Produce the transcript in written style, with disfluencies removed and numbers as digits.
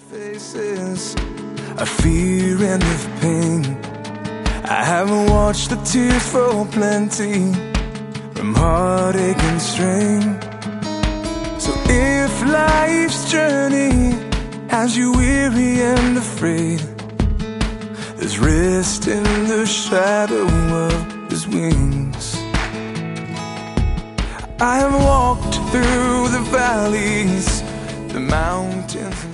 faces of fear and of pain. I haven't watched the tears fall plenty from heartache and strain. So if life's journey has you weary and afraid, there's rest in the shadow of His wings. I have walked through the valleys, the mountains.